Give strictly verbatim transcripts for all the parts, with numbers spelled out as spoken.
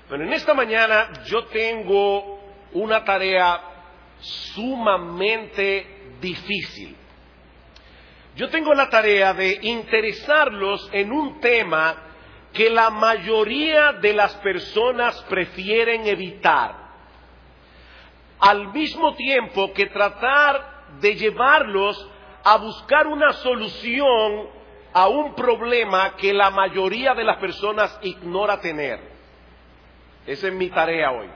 Bueno, en esta mañana yo tengo una tarea sumamente difícil. Yo tengo la tarea de interesarlos en un tema que la mayoría de las personas prefieren evitar, al mismo tiempo que tratar de llevarlos a buscar una solución a un problema que la mayoría de las personas ignora tener. Esa es mi tarea hoy.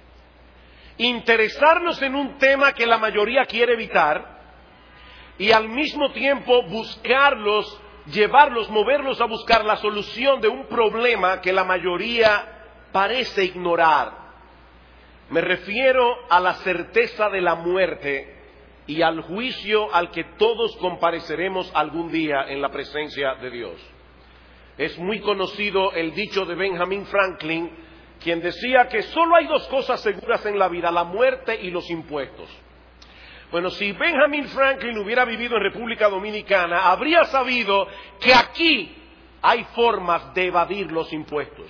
Interesarnos en un tema que la mayoría quiere evitar y al mismo tiempo buscarlos, llevarlos, moverlos a buscar la solución de un problema que la mayoría parece ignorar. Me refiero a la certeza de la muerte y al juicio al que todos compareceremos algún día en la presencia de Dios. Es muy conocido el dicho de Benjamin Franklin, quien decía que solo hay dos cosas seguras en la vida, la muerte y los impuestos. Bueno, si Benjamin Franklin hubiera vivido en República Dominicana, habría sabido que aquí hay formas de evadir los impuestos.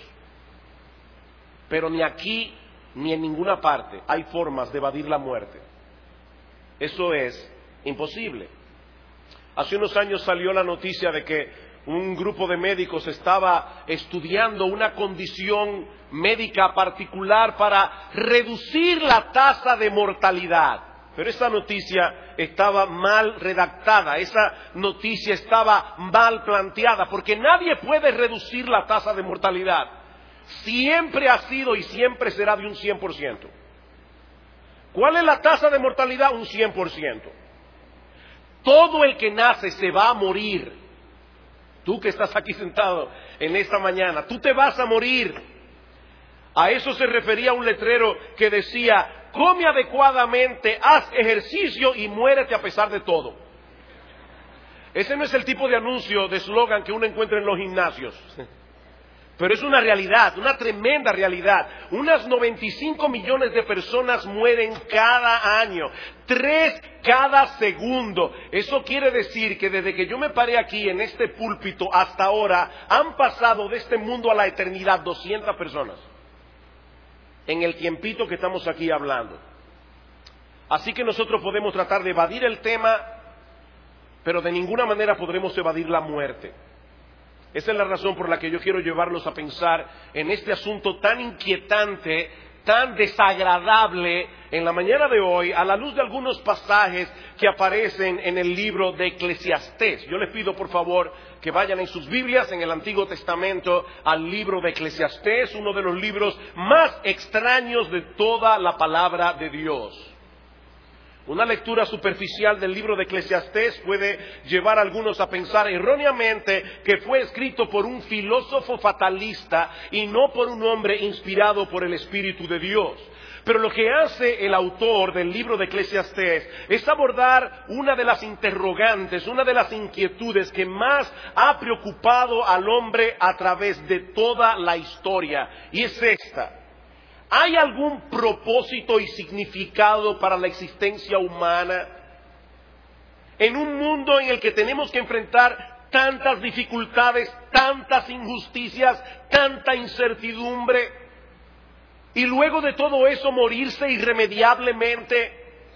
Pero ni aquí ni en ninguna parte hay formas de evadir la muerte. Eso es imposible. Hace unos años salió la noticia de que un grupo de médicos estaba estudiando una condición médica particular para reducir la tasa de mortalidad. Pero esa noticia estaba mal redactada, esa noticia estaba mal planteada, porque nadie puede reducir la tasa de mortalidad. Siempre ha sido y siempre será de un cien por ciento. ¿Cuál es la tasa de mortalidad? Un cien por ciento. Todo el que nace se va a morir. Tú que estás aquí sentado en esta mañana, tú te vas a morir. A eso se refería un letrero que decía: come adecuadamente, haz ejercicio y muérete a pesar de todo. Ese no es el tipo de anuncio, de eslogan que uno encuentra en los gimnasios. Pero es una realidad, una tremenda realidad. Unas noventa y cinco millones de personas mueren cada año, tres cada segundo. Eso quiere decir que desde que yo me paré aquí en este púlpito hasta ahora, han pasado de este mundo a la eternidad doscientas personas. En el tiempito que estamos aquí hablando. Así que nosotros podemos tratar de evadir el tema, pero de ninguna manera podremos evadir la muerte. Esa es la razón por la que yo quiero llevarlos a pensar en este asunto tan inquietante, tan desagradable en la mañana de hoy, a la luz de algunos pasajes que aparecen en el libro de Eclesiastés. Yo les pido por favor que vayan en sus Biblias, en el Antiguo Testamento, al libro de Eclesiastés, uno de los libros más extraños de toda la palabra de Dios. Una lectura superficial del libro de Eclesiastés puede llevar a algunos a pensar erróneamente que fue escrito por un filósofo fatalista y no por un hombre inspirado por el Espíritu de Dios. Pero lo que hace el autor del libro de Eclesiastés es abordar una de las interrogantes, una de las inquietudes que más ha preocupado al hombre a través de toda la historia, y es esta: ¿hay algún propósito y significado para la existencia humana? En un mundo en el que tenemos que enfrentar tantas dificultades, tantas injusticias, tanta incertidumbre, y luego de todo eso morirse irremediablemente.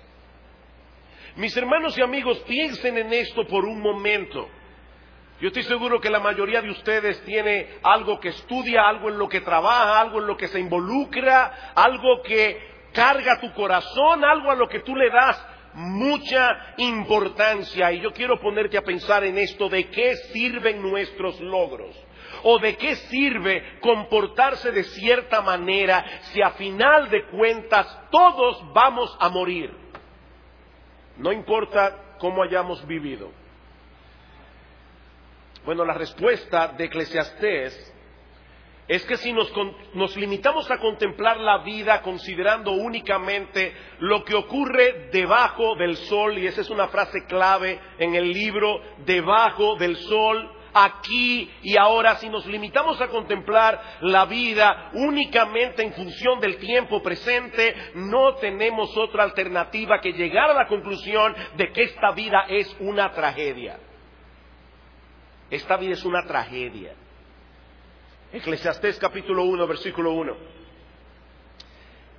Mis hermanos y amigos, piensen en esto por un momento. Yo estoy seguro que la mayoría de ustedes tiene algo que estudia, algo en lo que trabaja, algo en lo que se involucra, algo que carga tu corazón, algo a lo que tú le das mucha importancia. Y yo quiero ponerte a pensar en esto: ¿de qué sirven nuestros logros? ¿O de qué sirve comportarse de cierta manera si a final de cuentas todos vamos a morir? No importa cómo hayamos vivido. Bueno, la respuesta de Eclesiastés es que si nos, nos limitamos a contemplar la vida considerando únicamente lo que ocurre debajo del sol, y esa es una frase clave en el libro, debajo del sol, aquí y ahora, si nos limitamos a contemplar la vida únicamente en función del tiempo presente, no tenemos otra alternativa que llegar a la conclusión de que esta vida es una tragedia. Esta vida es una tragedia. Eclesiastés capítulo uno, versículo uno.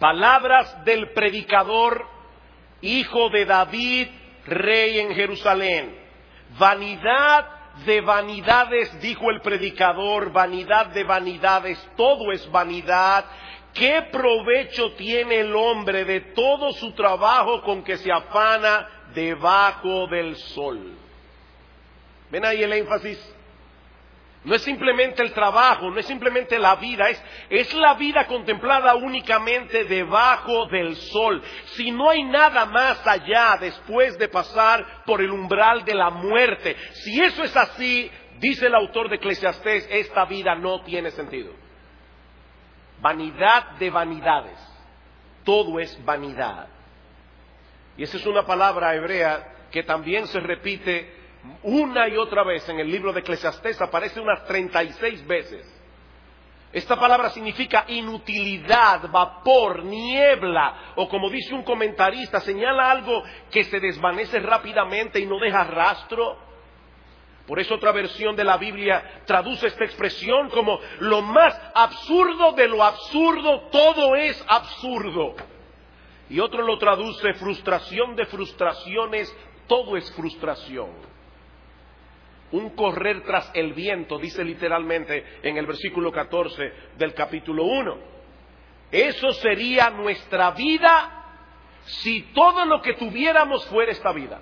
Palabras del predicador, hijo de David, rey en Jerusalén. Vanidad de vanidades, dijo el predicador, vanidad de vanidades, todo es vanidad. ¿Qué provecho tiene el hombre de todo su trabajo con que se afana debajo del sol? ¿Ven ahí el énfasis? No es simplemente el trabajo, no es simplemente la vida, es, es la vida contemplada únicamente debajo del sol. Si no hay nada más allá después de pasar por el umbral de la muerte, si eso es así, dice el autor de Eclesiastés, esta vida no tiene sentido. Vanidad de vanidades, todo es vanidad. Y esa es una palabra hebrea que también se repite una y otra vez en el libro de Eclesiastés, aparece unas treinta y seis veces. Esta palabra significa inutilidad, vapor, niebla, o como dice un comentarista, señala algo que se desvanece rápidamente y no deja rastro. Por eso otra versión de la Biblia traduce esta expresión como lo más absurdo de lo absurdo, todo es absurdo. Y otro lo traduce frustración de frustraciones, todo es frustración. Un correr tras el viento, dice literalmente en el versículo catorce del capítulo uno. Eso sería nuestra vida si todo lo que tuviéramos fuera esta vida.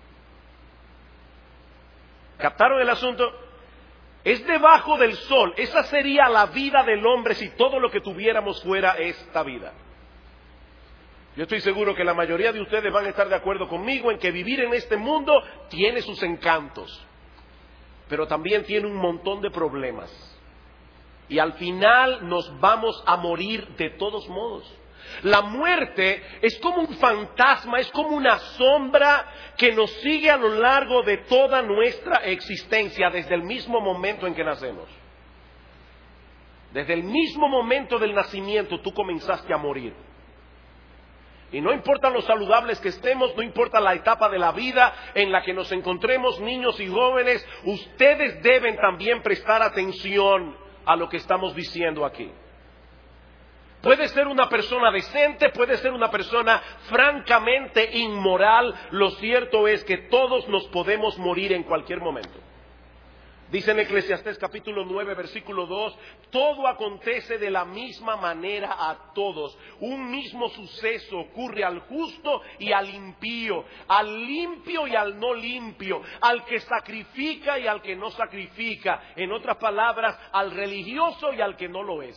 ¿Captaron el asunto? Es debajo del sol. Esa sería la vida del hombre si todo lo que tuviéramos fuera esta vida. Yo estoy seguro que la mayoría de ustedes van a estar de acuerdo conmigo en que vivir en este mundo tiene sus encantos, pero también tiene un montón de problemas. Y al final nos vamos a morir de todos modos. La muerte es como un fantasma, es como una sombra que nos sigue a lo largo de toda nuestra existencia, desde el mismo momento en que nacemos. Desde el mismo momento del nacimiento tú comenzaste a morir. Y no importa lo saludables que estemos, no importa la etapa de la vida en la que nos encontremos, niños y jóvenes, ustedes deben también prestar atención a lo que estamos diciendo aquí. Puede ser una persona decente, puede ser una persona francamente inmoral, lo cierto es que todos nos podemos morir en cualquier momento. Dice en Eclesiastés capítulo nueve, versículo dos, todo acontece de la misma manera a todos. Un mismo suceso ocurre al justo y al impío, al limpio y al no limpio, al que sacrifica y al que no sacrifica. En otras palabras, al religioso y al que no lo es.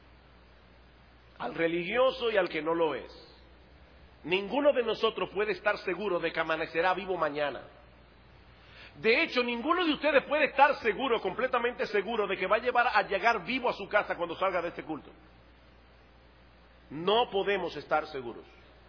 Al religioso y al que no lo es. Ninguno de nosotros puede estar seguro de que amanecerá vivo mañana. De hecho, ninguno de ustedes puede estar seguro, completamente seguro, de que va a llevar a llegar vivo a su casa cuando salga de este culto. No podemos estar seguros.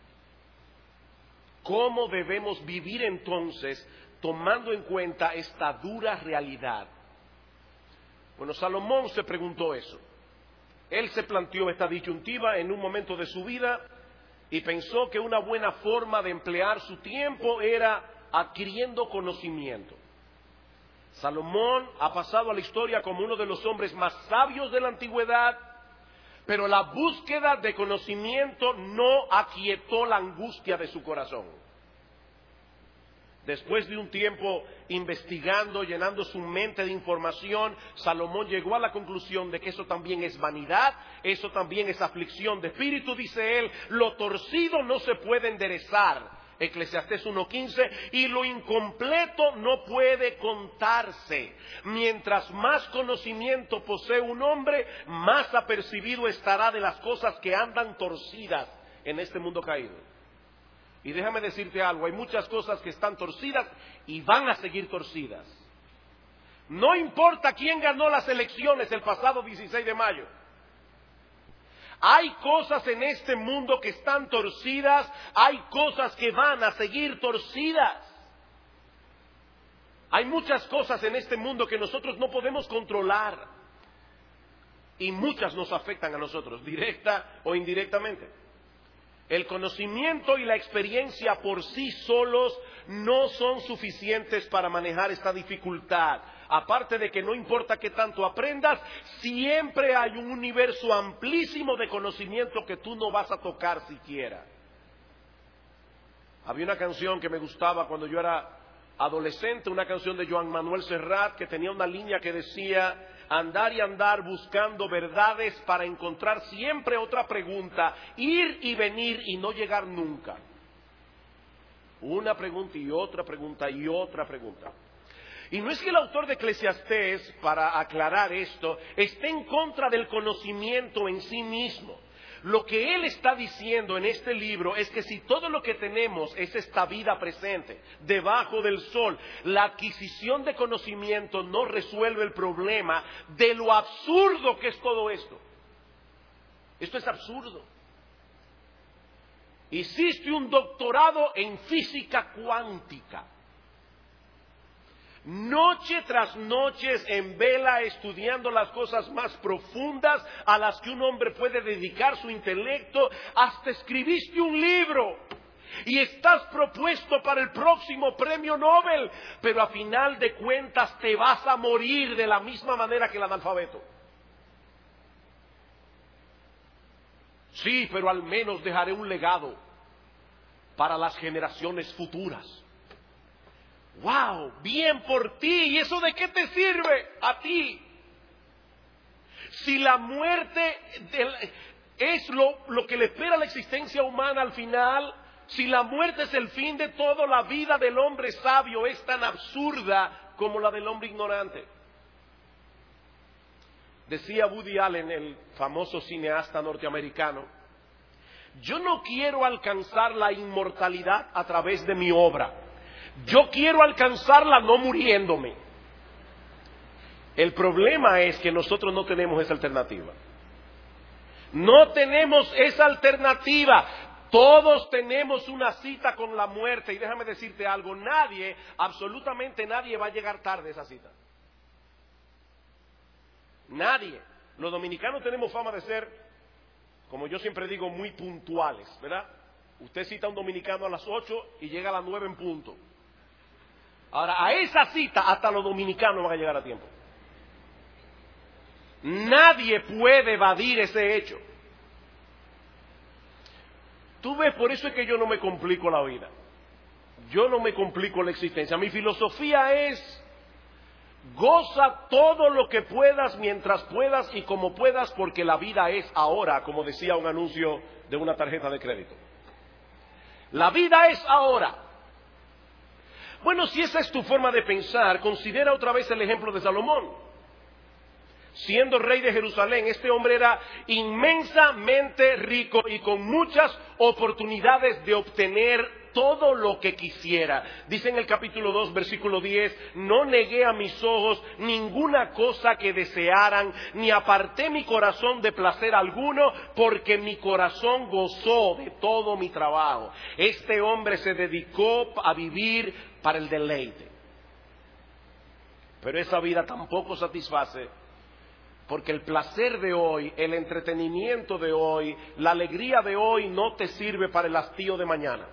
¿Cómo debemos vivir entonces tomando en cuenta esta dura realidad? Bueno, Salomón se preguntó eso. Él se planteó esta disyuntiva en un momento de su vida y pensó que una buena forma de emplear su tiempo era adquiriendo conocimiento. Salomón ha pasado a la historia como uno de los hombres más sabios de la antigüedad, pero la búsqueda de conocimiento no aquietó la angustia de su corazón. Después de un tiempo investigando, llenando su mente de información, Salomón llegó a la conclusión de que eso también es vanidad, eso también es aflicción de espíritu, dice él, lo torcido no se puede enderezar. Eclesiastés uno quince, y lo incompleto no puede contarse. Mientras más conocimiento posee un hombre, más apercibido estará de las cosas que andan torcidas en este mundo caído. Y déjame decirte algo, hay muchas cosas que están torcidas y van a seguir torcidas. No importa quién ganó las elecciones el pasado dieciséis de mayo. Hay cosas en este mundo que están torcidas, hay cosas que van a seguir torcidas. Hay muchas cosas en este mundo que nosotros no podemos controlar. Y muchas nos afectan a nosotros, directa o indirectamente. El conocimiento y la experiencia por sí solos no son suficientes para manejar esta dificultad. aparte de que no importa qué tanto aprendas, siempre hay un universo amplísimo de conocimiento que tú no vas a tocar siquiera. Había una canción que me gustaba cuando yo era adolescente, una canción de Joan Manuel Serrat, que tenía una línea que decía: andar y andar buscando verdades para encontrar siempre otra pregunta, ir y venir y no llegar nunca. Una pregunta y otra pregunta y otra pregunta. Y no es que el autor de Eclesiastés, para aclarar esto, esté en contra del conocimiento en sí mismo. Lo que él está diciendo en este libro es que si todo lo que tenemos es esta vida presente, debajo del sol, la adquisición de conocimiento no resuelve el problema de lo absurdo que es todo esto. Esto es absurdo. Hiciste un doctorado en física cuántica. Noche tras noche en vela estudiando las cosas más profundas a las que un hombre puede dedicar su intelecto, hasta escribiste un libro y estás propuesto para el próximo premio Nobel, pero a final de cuentas te vas a morir de la misma manera que el analfabeto. Sí, pero al menos dejaré un legado para las generaciones futuras. ¡Wow! Bien por ti. ¿Y eso de qué te sirve a ti? Si la muerte es lo, lo que le espera a la existencia humana al final, si la muerte es el fin de todo, la vida del hombre sabio es tan absurda como la del hombre ignorante. Decía Woody Allen, el famoso cineasta norteamericano: yo no quiero alcanzar la inmortalidad a través de mi obra. Yo quiero alcanzarla no muriéndome. El problema es que nosotros no tenemos esa alternativa. No tenemos esa alternativa. Todos tenemos una cita con la muerte. Y déjame decirte algo, nadie, absolutamente nadie va a llegar tarde a esa cita. Nadie. Los dominicanos tenemos fama de ser, como yo siempre digo, muy puntuales, ¿verdad? Usted cita a un dominicano a las ocho y llega a las nueve en punto. Ahora, a esa cita hasta los dominicanos van a llegar a tiempo. Nadie puede evadir ese hecho. Tú ves, por eso es que yo no me complico la vida. Yo no me complico la existencia. Mi filosofía es: goza todo lo que puedas, mientras puedas y como puedas, porque la vida es ahora, como decía un anuncio de una tarjeta de crédito. La vida es ahora. Bueno, si esa es tu forma de pensar, considera otra vez el ejemplo de Salomón. Siendo rey de Jerusalén, este hombre era inmensamente rico y con muchas oportunidades de obtener todo lo que quisiera. Dice en el capítulo dos, versículo diez: no negué a mis ojos ninguna cosa que desearan, ni aparté mi corazón de placer alguno, porque mi corazón gozó de todo mi trabajo. Este hombre se dedicó a vivir para el deleite. Pero esa vida tampoco satisface, porque el placer de hoy, el entretenimiento de hoy, la alegría de hoy no te sirve para el hastío de mañana.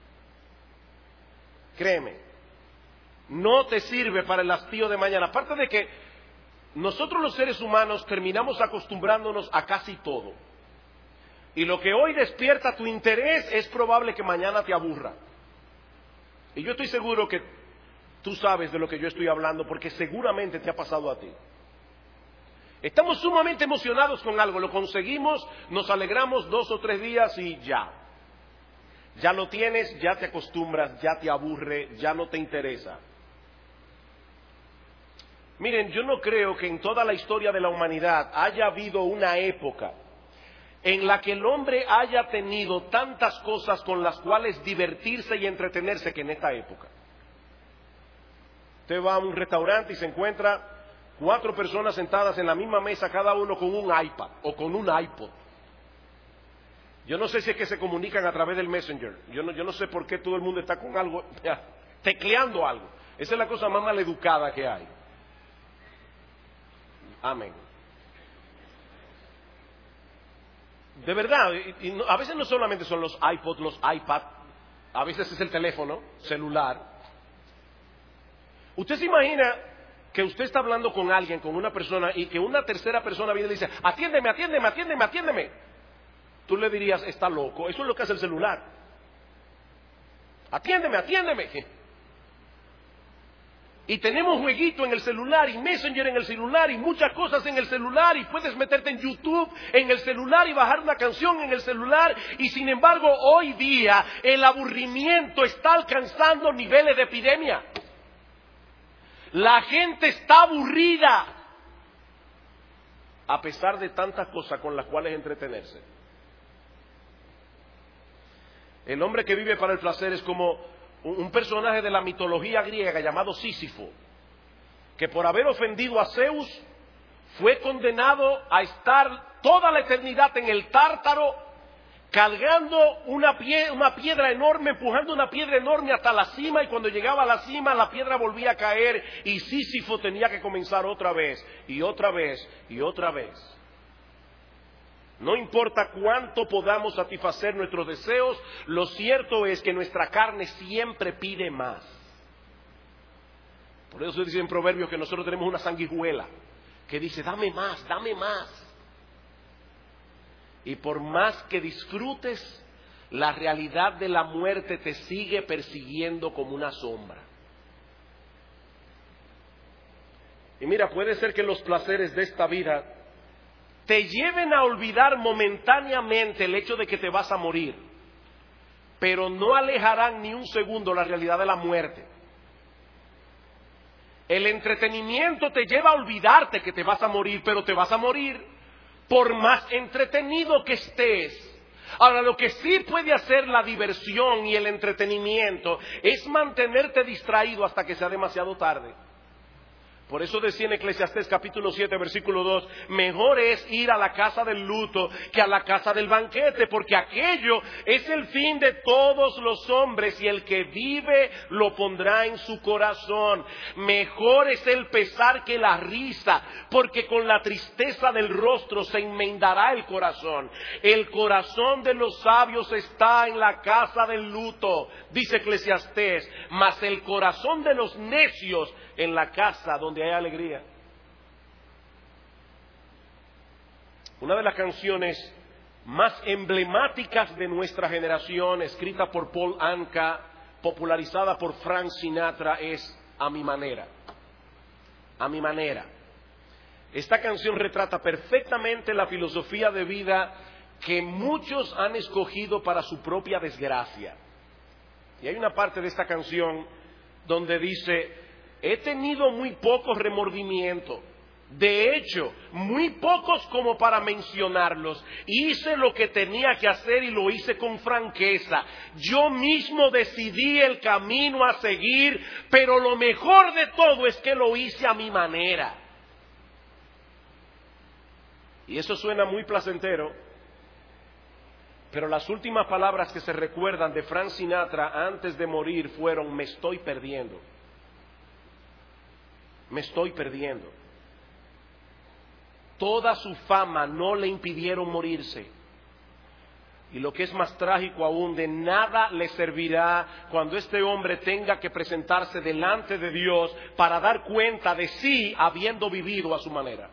Créeme, no te sirve para el hastío de mañana. Aparte de que nosotros los seres humanos terminamos acostumbrándonos a casi todo. Y lo que hoy despierta tu interés es probable que mañana te aburra. Y yo estoy seguro que tú sabes de lo que yo estoy hablando, porque seguramente te ha pasado a ti. Estamos sumamente emocionados con algo, lo conseguimos, nos alegramos dos o tres días y ya. Ya lo tienes, ya te acostumbras, ya te aburre, ya no te interesa. Miren, yo no creo que en toda la historia de la humanidad haya habido una época en la que el hombre haya tenido tantas cosas con las cuales divertirse y entretenerse que en esta época. Usted va a un restaurante y se encuentra cuatro personas sentadas en la misma mesa, cada uno con un iPad o con un iPod. Yo no sé si es que se comunican a través del Messenger. Yo no, yo no sé por qué todo el mundo está con algo, tecleando algo. Esa es la cosa más maleducada que hay. Amén. De verdad, y, y no, a veces no solamente son los iPods, los iPad, a veces es el teléfono celular. Usted se imagina que usted está hablando con alguien, con una persona, y que una tercera persona viene y le dice, atiéndeme, atiéndeme, atiéndeme, atiéndeme. Tú le dirías, está loco. Eso es lo que hace el celular. Atiéndeme, atiéndeme. Y tenemos jueguito en el celular y Messenger en el celular y muchas cosas en el celular y puedes meterte en YouTube en el celular y bajar una canción en el celular, y sin embargo hoy día el aburrimiento está alcanzando niveles de epidemia. La gente está aburrida a pesar de tantas cosas con las cuales entretenerse. El hombre que vive para el placer es como un personaje de la mitología griega llamado Sísifo, que por haber ofendido a Zeus fue condenado a estar toda la eternidad en el Tártaro cargando una, pie, una piedra enorme, empujando una piedra enorme hasta la cima, y cuando llegaba a la cima la piedra volvía a caer y Sísifo tenía que comenzar otra vez y otra vez y otra vez. No importa cuánto podamos satisfacer nuestros deseos, lo cierto es que nuestra carne siempre pide más. Por eso se dice en Proverbios que nosotros tenemos una sanguijuela que dice, dame más, dame más. Y por más que disfrutes, la realidad de la muerte te sigue persiguiendo como una sombra. Y mira, puede ser que los placeres de esta vida te lleven a olvidar momentáneamente el hecho de que te vas a morir, pero no alejarán ni un segundo la realidad de la muerte. El entretenimiento te lleva a olvidarte que te vas a morir, pero te vas a morir por más entretenido que estés. Ahora, lo que sí puede hacer la diversión y el entretenimiento es mantenerte distraído hasta que sea demasiado tarde. Por eso decía en Eclesiastés capítulo siete versículo dos, mejor es ir a la casa del luto que a la casa del banquete, porque aquello es el fin de todos los hombres y el que vive lo pondrá en su corazón. Mejor es el pesar que la risa, porque con la tristeza del rostro se enmendará el corazón. El corazón de los sabios está en la casa del luto, dice Eclesiastés, mas el corazón de los necios en la casa donde hay alegría. Una de las canciones más emblemáticas de nuestra generación, escrita por Paul Anka, popularizada por Frank Sinatra, es A mi manera. A mi manera. Esta canción retrata perfectamente la filosofía de vida que muchos han escogido para su propia desgracia. Y hay una parte de esta canción donde dice: he tenido muy pocos remordimientos, de hecho, muy pocos como para mencionarlos. Hice lo que tenía que hacer y lo hice con franqueza. Yo mismo decidí el camino a seguir, pero lo mejor de todo es que lo hice a mi manera. Y eso suena muy placentero, pero las últimas palabras que se recuerdan de Frank Sinatra antes de morir fueron: me estoy perdiendo. Me estoy perdiendo. Toda su fama no le impidieron morirse. Y lo que es más trágico aún, de nada le servirá cuando este hombre tenga que presentarse delante de Dios para dar cuenta de sí habiendo vivido a su manera.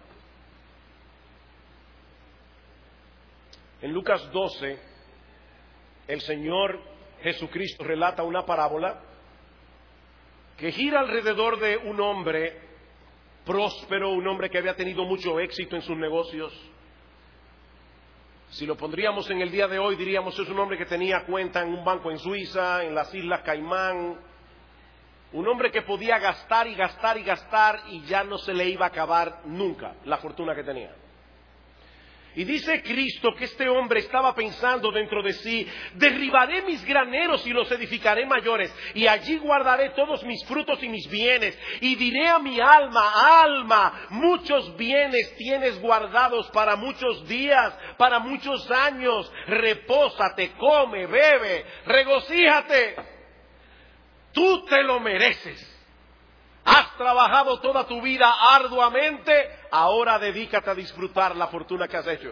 En Lucas doce, el Señor Jesucristo relata una parábola que gira alrededor de un hombre próspero, un hombre que había tenido mucho éxito en sus negocios. Si lo pondríamos en el día de hoy, diríamos es un hombre que tenía cuenta en un banco en Suiza, en las Islas Caimán. Un hombre que podía gastar y gastar y gastar y ya no se le iba a acabar nunca la fortuna que tenía. Y dice Cristo que este hombre estaba pensando dentro de sí: derribaré mis graneros y los edificaré mayores, y allí guardaré todos mis frutos y mis bienes. Y diré a mi alma: alma, muchos bienes tienes guardados para muchos días, para muchos años. Repósate, come, bebe, regocíjate. Tú te lo mereces. Has trabajado toda tu vida arduamente, ahora dedícate a disfrutar la fortuna que has hecho.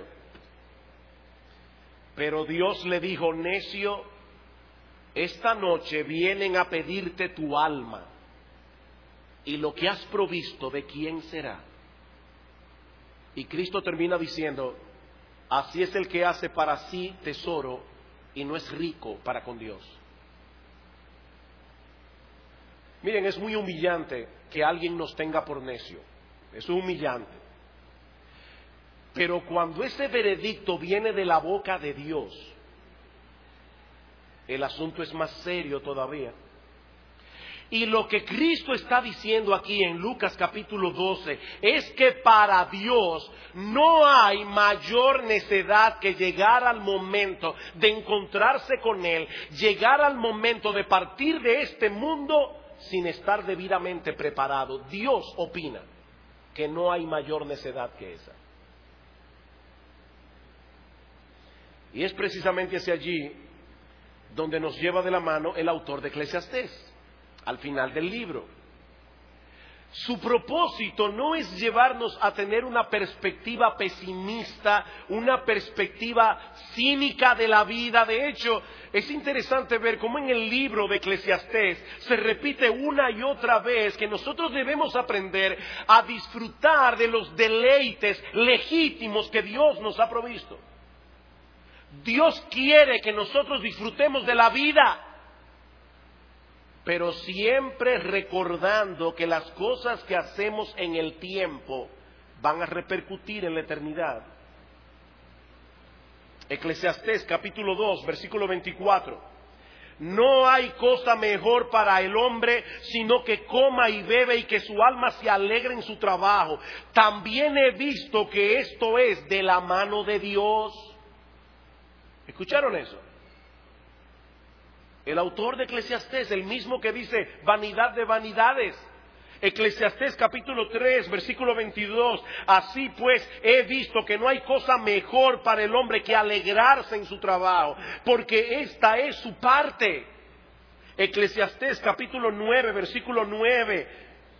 Pero Dios le dijo: necio, esta noche vienen a pedirte tu alma, y lo que has provisto, ¿de quién será? Y Cristo termina diciendo, así es el que hace para sí tesoro y no es rico para con Dios. Miren, es muy humillante que alguien nos tenga por necio. Eso es humillante. Pero cuando ese veredicto viene de la boca de Dios, el asunto es más serio todavía. Y lo que Cristo está diciendo aquí en Lucas capítulo doce es que para Dios no hay mayor necedad que llegar al momento de encontrarse con Él, llegar al momento de partir de este mundo sin estar debidamente preparado. Dios opina que no hay mayor necedad que esa. Y es precisamente hacia allí donde nos lleva de la mano el autor de Eclesiastés. Al final del libro, su propósito no es llevarnos a tener una perspectiva pesimista, una perspectiva cínica de la vida. De hecho, es interesante ver cómo en el libro de Eclesiastés se repite una y otra vez que nosotros debemos aprender a disfrutar de los deleites legítimos que Dios nos ha provisto. Dios quiere que nosotros disfrutemos de la vida, pero siempre recordando que las cosas que hacemos en el tiempo van a repercutir en la eternidad. Eclesiastés capítulo dos, versículo veinticuatro. No hay cosa mejor para el hombre sino que coma y bebe y que su alma se alegre en su trabajo. También he visto que esto es de la mano de Dios. ¿Escucharon eso? El autor de Eclesiastés, el mismo que dice vanidad de vanidades. Eclesiastés capítulo tres, versículo veintidós. Así pues he visto que no hay cosa mejor para el hombre que alegrarse en su trabajo, porque esta es su parte. Eclesiastés capítulo nueve, versículo nueve.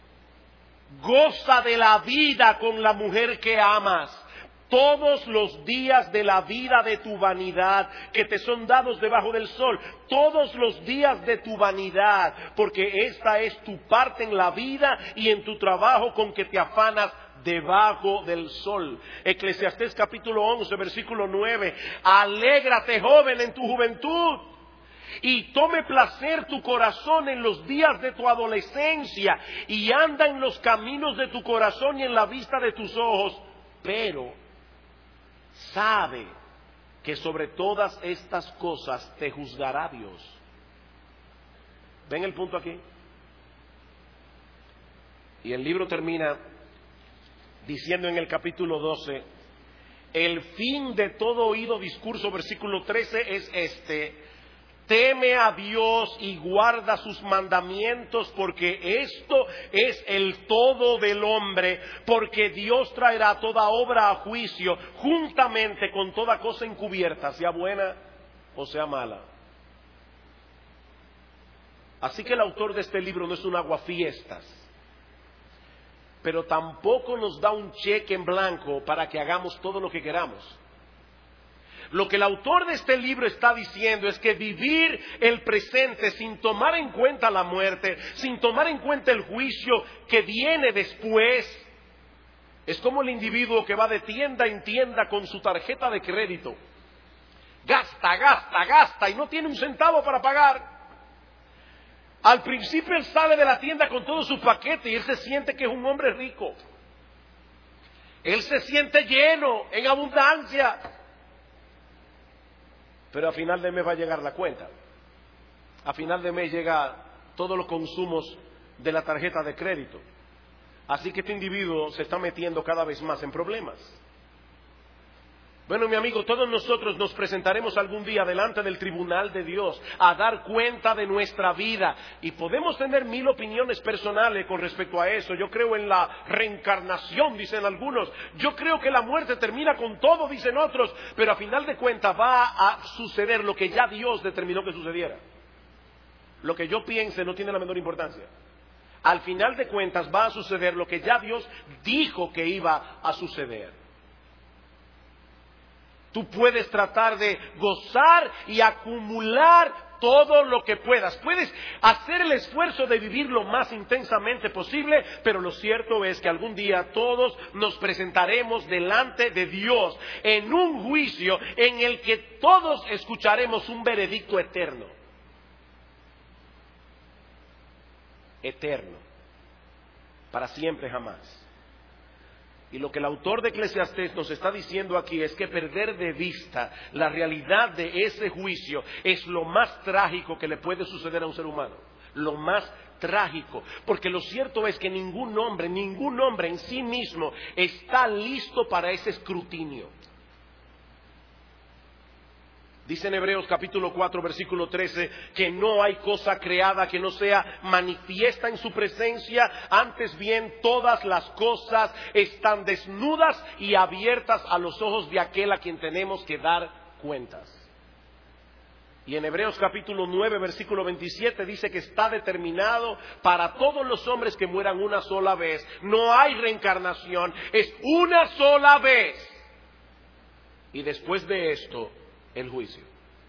Goza de la vida con la mujer que amas todos los días de la vida de tu vanidad, que te son dados debajo del sol, todos los días de tu vanidad, porque esta es tu parte en la vida y en tu trabajo con que te afanas debajo del sol. Eclesiastés capítulo once, versículo nueve. Alégrate, joven, en tu juventud, y tome placer tu corazón en los días de tu adolescencia, y anda en los caminos de tu corazón y en la vista de tus ojos, pero sabe que sobre todas estas cosas te juzgará Dios. ¿Ven el punto aquí? Y el libro termina diciendo en el capítulo doce, el fin de todo oído discurso, versículo trece, es este: teme a Dios y guarda sus mandamientos, porque esto es el todo del hombre, porque Dios traerá toda obra a juicio juntamente con toda cosa encubierta, sea buena o sea mala. Así que el autor de este libro no es un aguafiestas, pero tampoco nos da un cheque en blanco para que hagamos todo lo que queramos. Lo que el autor de este libro está diciendo es que vivir el presente sin tomar en cuenta la muerte, sin tomar en cuenta el juicio que viene después, es como el individuo que va de tienda en tienda con su tarjeta de crédito. Gasta, gasta, gasta y no tiene un centavo para pagar. Al principio él sale de la tienda con todo su paquete y él se siente que es un hombre rico. Él se siente lleno, en abundancia. Pero a final de mes va a llegar la cuenta. A final de mes llega todos los consumos de la tarjeta de crédito. Así que este individuo se está metiendo cada vez más en problemas. Bueno, mi amigo, todos nosotros nos presentaremos algún día delante del tribunal de Dios a dar cuenta de nuestra vida. Y podemos tener mil opiniones personales con respecto a eso. Yo creo en la reencarnación, dicen algunos. Yo creo que la muerte termina con todo, dicen otros. Pero a final de cuentas va a suceder lo que ya Dios determinó que sucediera. Lo que yo piense no tiene la menor importancia. Al final de cuentas va a suceder lo que ya Dios dijo que iba a suceder. Tú puedes tratar de gozar y acumular todo lo que puedas. Puedes hacer el esfuerzo de vivir lo más intensamente posible, pero lo cierto es que algún día todos nos presentaremos delante de Dios en un juicio en el que todos escucharemos un veredicto eterno. Eterno. Para siempre jamás. Y lo que el autor de Eclesiastés nos está diciendo aquí es que perder de vista la realidad de ese juicio es lo más trágico que le puede suceder a un ser humano. Lo más trágico. Porque lo cierto es que ningún hombre, ningún hombre en sí mismo está listo para ese escrutinio. Dice en Hebreos capítulo cuatro versículo trece que no hay cosa creada que no sea manifiesta en su presencia, antes bien todas las cosas están desnudas y abiertas a los ojos de aquel a quien tenemos que dar cuentas. Y en Hebreos capítulo nueve versículo veintisiete dice que está determinado para todos los hombres que mueran una sola vez. No hay reencarnación, es una sola vez. Y después de esto, el juicio.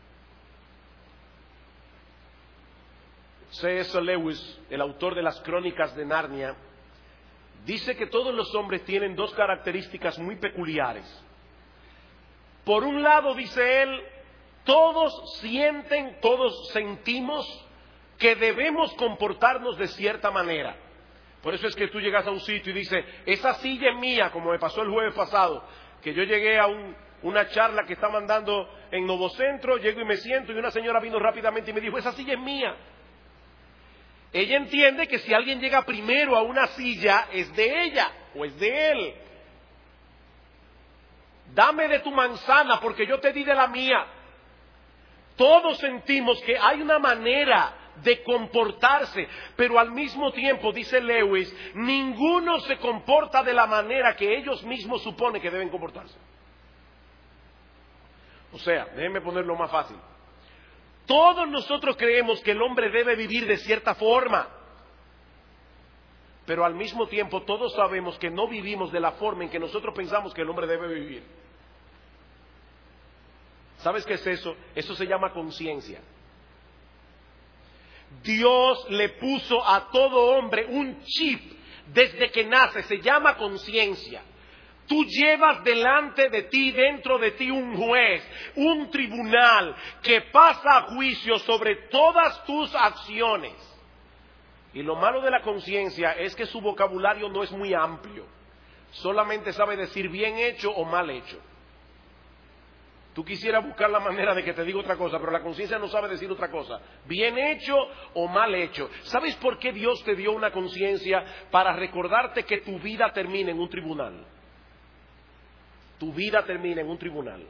C S Lewis, el autor de las Crónicas de Narnia, dice que todos los hombres tienen dos características muy peculiares. Por un lado, dice él, todos sienten, todos sentimos que debemos comportarnos de cierta manera. Por eso es que tú llegas a un sitio y dices, esa silla es mía, como me pasó el jueves pasado, que yo llegué a un una charla que estaban dando en Novocentro, llego y me siento y una señora vino rápidamente y me dijo, esa silla es mía. Ella entiende que si alguien llega primero a una silla es de ella o es de él. Dame de tu manzana porque yo te di de la mía. Todos sentimos que hay una manera de comportarse, pero al mismo tiempo, dice Lewis, ninguno se comporta de la manera que ellos mismos suponen que deben comportarse. O sea, déjenme ponerlo más fácil. Todos nosotros creemos que el hombre debe vivir de cierta forma, pero al mismo tiempo todos sabemos que no vivimos de la forma en que nosotros pensamos que el hombre debe vivir. ¿Sabes qué es eso? Eso se llama conciencia. Dios le puso a todo hombre un chip desde que nace, se llama conciencia. Tú llevas delante de ti, dentro de ti, un juez, un tribunal que pasa juicio sobre todas tus acciones. Y lo malo de la conciencia es que su vocabulario no es muy amplio. Solamente sabe decir bien hecho o mal hecho. Tú quisieras buscar la manera de que te diga otra cosa, pero la conciencia no sabe decir otra cosa. Bien hecho o mal hecho. ¿Sabes por qué Dios te dio una conciencia? Para recordarte que tu vida termina en un tribunal. Tu vida termina en un tribunal.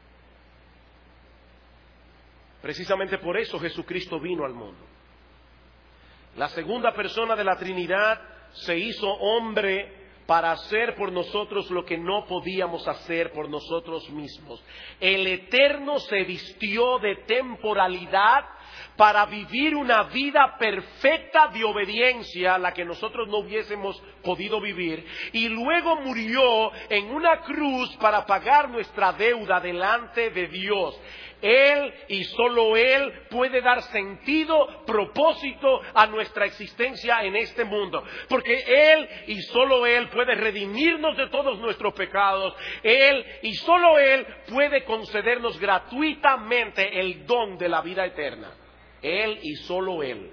Precisamente por eso Jesucristo vino al mundo. La segunda persona de la Trinidad se hizo hombre para hacer por nosotros lo que no podíamos hacer por nosotros mismos. El Eterno se vistió de temporalidad para vivir una vida perfecta de obediencia, la que nosotros no hubiésemos podido vivir, y luego murió en una cruz para pagar nuestra deuda delante de Dios. Él y solo Él puede dar sentido, propósito a nuestra existencia en este mundo. Porque Él y solo Él puede redimirnos de todos nuestros pecados. Él y solo Él puede concedernos gratuitamente el don de la vida eterna. Él y solo Él.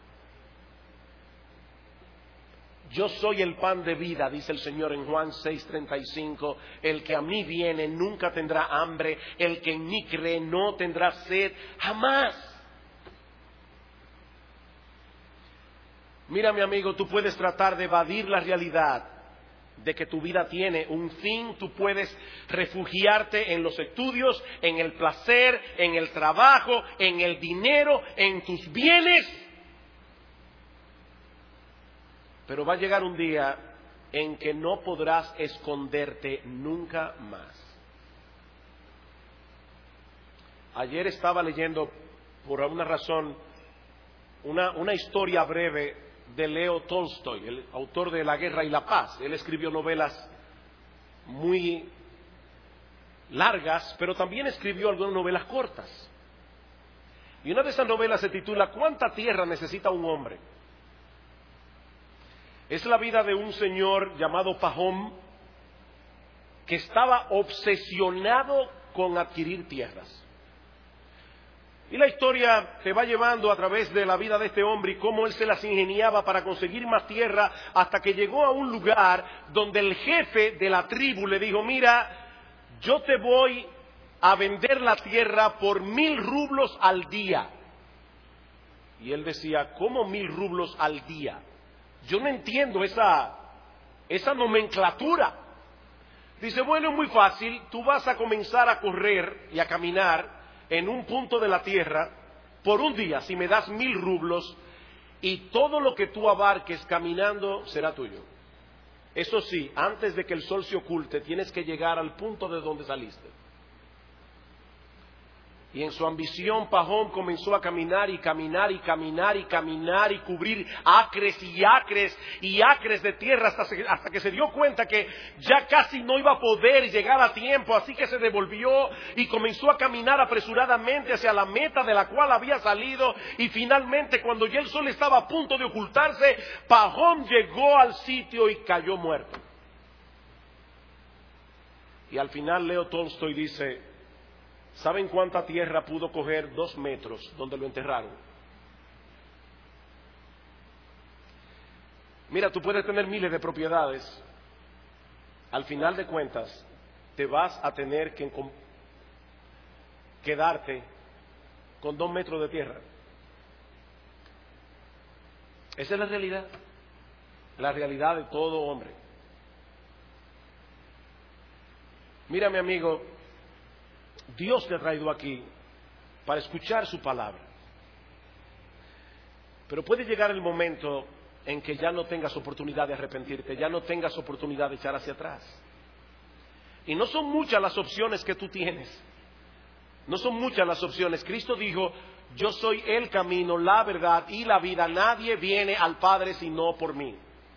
Yo soy el pan de vida, dice el Señor en Juan seis treinta y cinco. El que a mí viene nunca tendrá hambre. El que en mí cree no tendrá sed jamás. Mira, mi amigo, tú puedes tratar de evadir la realidad de que tu vida tiene un fin. Tú puedes refugiarte en los estudios, en el placer, en el trabajo, en el dinero, en tus bienes. Pero va a llegar un día en que no podrás esconderte nunca más. Ayer estaba leyendo, por alguna razón, una, una historia breve de Leo Tolstoy, el autor de La Guerra y la Paz. Él escribió novelas muy largas, pero también escribió algunas novelas cortas. Y una de esas novelas se titula ¿Cuánta tierra necesita un hombre? Es la vida de un señor llamado Pahom que estaba obsesionado con adquirir tierras. Y la historia te va llevando a través de la vida de este hombre y cómo él se las ingeniaba para conseguir más tierra hasta que llegó a un lugar donde el jefe de la tribu le dijo, mira, yo te voy a vender la tierra por mil rublos al día. Y él decía, ¿cómo mil rublos al día? Yo no entiendo esa, esa nomenclatura. Dice, bueno, es muy fácil, tú vas a comenzar a correr y a caminar en un punto de la tierra por un día, si me das mil rublos, y todo lo que tú abarques caminando será tuyo. Eso sí, antes de que el sol se oculte, tienes que llegar al punto de donde saliste. Y en su ambición, Pahom comenzó a caminar y caminar y caminar y caminar y cubrir acres y acres y acres de tierra hasta, se, hasta que se dio cuenta que ya casi no iba a poder llegar a tiempo, así que se devolvió y comenzó a caminar apresuradamente hacia la meta de la cual había salido, y finalmente, cuando ya el sol estaba a punto de ocultarse, Pahom llegó al sitio y cayó muerto. Y al final Leo Tolstoy dice, ¿saben cuánta tierra pudo coger? Dos metros donde lo enterraron. Mira, tú puedes tener miles de propiedades. Al final de cuentas, te vas a tener que quedarte con dos metros de tierra. Esa es la realidad. La realidad de todo hombre. Mira, mi amigo, Dios te ha traído aquí para escuchar su palabra. Pero puede llegar el momento en que ya no tengas oportunidad de arrepentirte, ya no tengas oportunidad de echar hacia atrás. Y no son muchas las opciones que tú tienes. No son muchas las opciones. Cristo dijo, yo soy el camino, la verdad y la vida. Nadie viene al Padre sino por mí.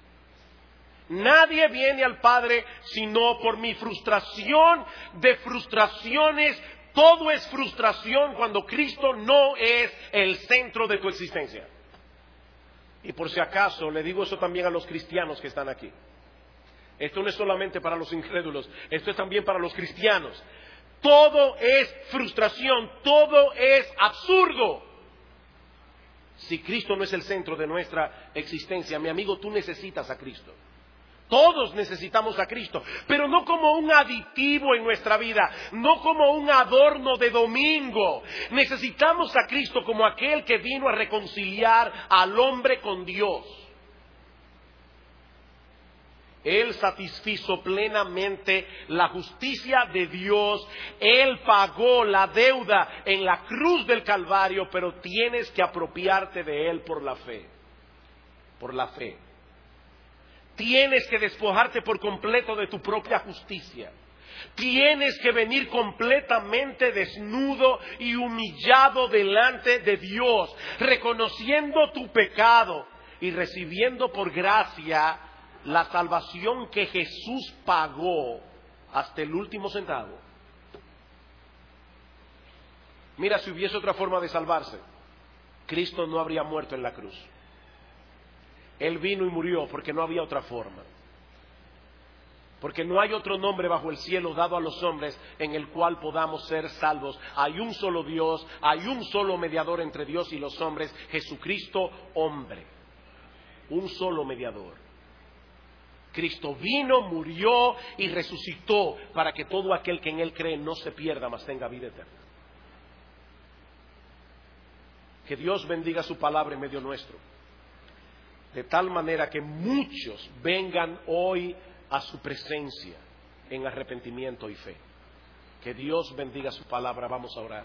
Nadie viene al Padre sino por mi frustración de frustraciones. Todo es frustración cuando Cristo no es el centro de tu existencia. Y por si acaso, le digo eso también a los cristianos que están aquí. Esto no es solamente para los incrédulos, esto es también para los cristianos. Todo es frustración, todo es absurdo. Si Cristo no es el centro de nuestra existencia, mi amigo, tú necesitas a Cristo. Todos necesitamos a Cristo, pero no como un aditivo en nuestra vida, no como un adorno de domingo. Necesitamos a Cristo como aquel que vino a reconciliar al hombre con Dios. Él satisfizo plenamente la justicia de Dios. Él pagó la deuda en la cruz del Calvario, pero tienes que apropiarte de Él por la fe. Por la fe. Tienes que despojarte por completo de tu propia justicia. Tienes que venir completamente desnudo y humillado delante de Dios, reconociendo tu pecado y recibiendo por gracia la salvación que Jesús pagó hasta el último centavo. Mira, si hubiese otra forma de salvarse, Cristo no habría muerto en la cruz. Él vino y murió porque no había otra forma. Porque no hay otro nombre bajo el cielo dado a los hombres en el cual podamos ser salvos. Hay un solo Dios, hay un solo mediador entre Dios y los hombres, Jesucristo hombre. Un solo mediador. Cristo vino, murió y resucitó para que todo aquel que en Él cree no se pierda, mas tenga vida eterna. Que Dios bendiga su palabra en medio nuestro. De tal manera que muchos vengan hoy a su presencia en arrepentimiento y fe. Que Dios bendiga su palabra. Vamos a orar.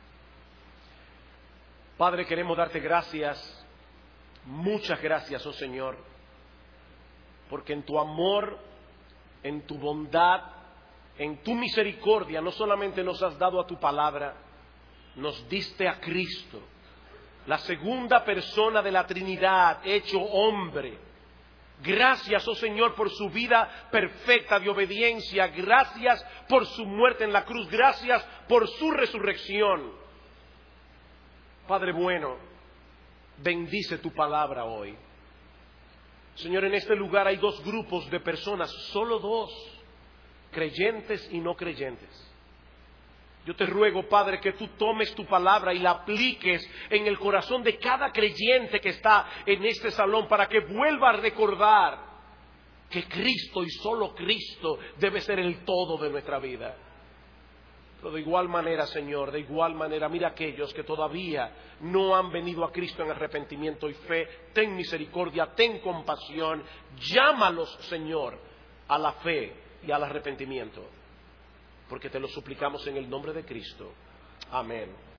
Padre, queremos darte gracias, muchas gracias, oh Señor, porque en tu amor, en tu bondad, en tu misericordia, no solamente nos has dado a tu palabra, nos diste a Cristo, la segunda persona de la Trinidad, hecho hombre. Gracias, oh Señor, por su vida perfecta de obediencia. Gracias por su muerte en la cruz. Gracias por su resurrección. Padre bueno, bendice tu palabra hoy. Señor, en este lugar hay dos grupos de personas, solo dos, creyentes y no creyentes. Yo te ruego, Padre, que tú tomes tu palabra y la apliques en el corazón de cada creyente que está en este salón para que vuelva a recordar que Cristo y solo Cristo debe ser el todo de nuestra vida. Pero de igual manera, Señor, de igual manera, mira aquellos que todavía no han venido a Cristo en arrepentimiento y fe. Ten misericordia, ten compasión, llámalos, Señor, a la fe y al arrepentimiento. Porque te lo suplicamos en el nombre de Cristo. Amén.